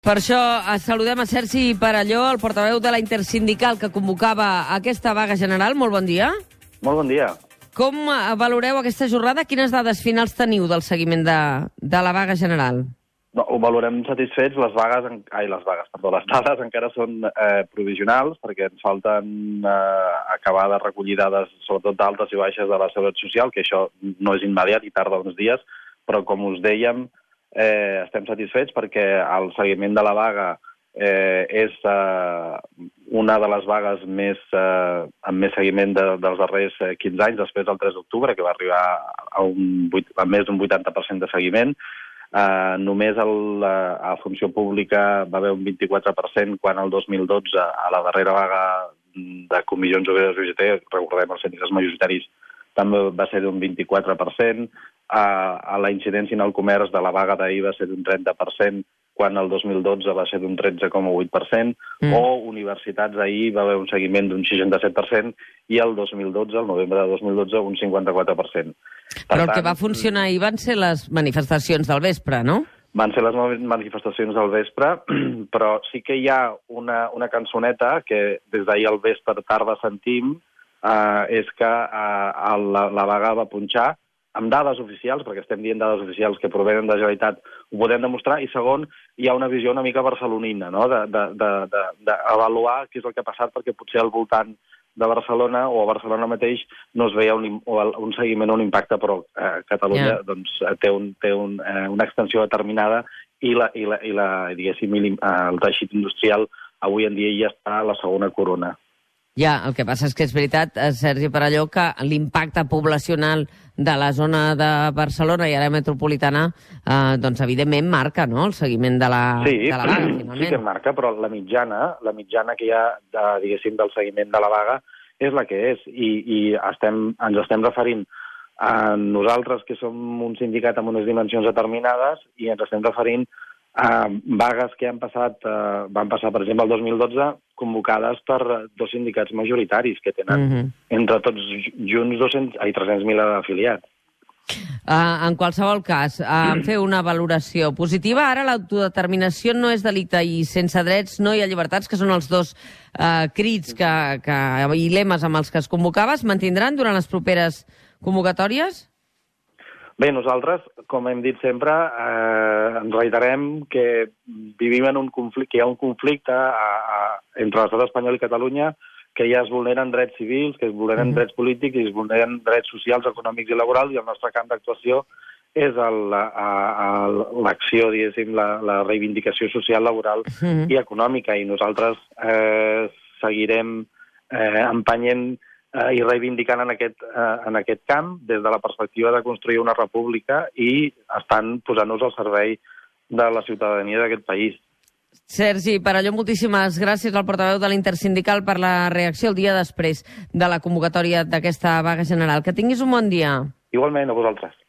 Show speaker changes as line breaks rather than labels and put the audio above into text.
Per això saludem a Sergi Perelló, el portaveu de la Intersindical que convocava aquesta vaga general. Molt bon dia.
Molt bon dia.
Com valoreu aquesta jornada? Quines dades finals teniu del seguiment de la vaga general?
No, ho valorem satisfets. Les dades encara són provisionals perquè ens falten acabar de recollir dades, sobretot d'altes i baixes de la Seguretat Social, que això no és immediat i tarda uns dies, però com us dèiem, estem satisfets perquè el seguiment de la vaga és una de les vagues amb més seguiment dels darrers 15 anys, després del 3 d'octubre, que va arribar a més d'un 80% de seguiment. Només a funció pública va haver un 24%, quan el 2012, a la darrera vaga de comissions obreres UGT, recordem els sindicats majoritaris, també va ser d'un 24%. A la incidència en el comerç de la vaga d'ahir va ser d'un 30%, quan el 2012 va ser d'un 13,8%, o universitats ahir va haver un seguiment d'un 67%, i el 2012, el novembre de 2012, un 54%.
Però el que va funcionar ahir van ser les manifestacions del vespre, no?
Van ser les manifestacions del vespre, però sí que hi ha una cançoneta que des d'ahir al vespre tarda sentim, és que la vaga va punxar amb dades oficials, perquè estem dient dades oficials que provenen de la Generalitat, ho podem demostrar, i segon, hi ha una visió una mica barcelonina, no?, d'avaluar què és el que ha passat, perquè potser al voltant de Barcelona o a Barcelona mateix no es veia un seguiment o un impacte, però Catalunya doncs, té una extensió determinada i diguéssim, el teixit industrial avui en dia ja està a la segona corona.
Ja, el que passa és que és veritat, Sergi Perelló, que l'impacte poblacional de la zona de Barcelona i àrea metropolitana, doncs evidentment marca, no?, el seguiment de la vaga, finalment.
Sí que marca, però la mitjana que hi ha, diguéssim, del seguiment de la vaga és la que és, i ens estem referint a nosaltres, que som un sindicat amb unes dimensions determinades, i ens estem referint a vagues que van passar, per exemple, el 2012, convocades per dos sindicats majoritaris que tenen entre tots junts 300.000 afiliats.
En qualsevol cas, fer una valoració positiva. Ara l'autodeterminació no és delicte i sense drets no hi ha llibertats, que són els dos crits i lemes amb els que es convocava. Es mantindran durant les properes convocatòries?
Bé, nosaltres, com hem dit sempre, ens reiterem que vivim en un conflicte, que hi ha un conflicte entre l'estat espanyol i Catalunya, que ja es vulneren drets civils, que es vulneren drets polítics i es vulneren drets socials, econòmics i laborals, i el nostre camp d'actuació és l'acció, diguéssim, la reivindicació social, laboral i econòmica, i nosaltres seguirem empenyent i reivindicant en aquest camp des de la perspectiva de construir una república i estan posant-nos al servei de la ciutadania d'aquest país.
Sergi Perelló, moltíssimes gràcies al portaveu de la Intersindical per la reacció el dia després de la convocatòria d'aquesta vaga general. Que tinguis un bon dia.
Igualment, a vosaltres.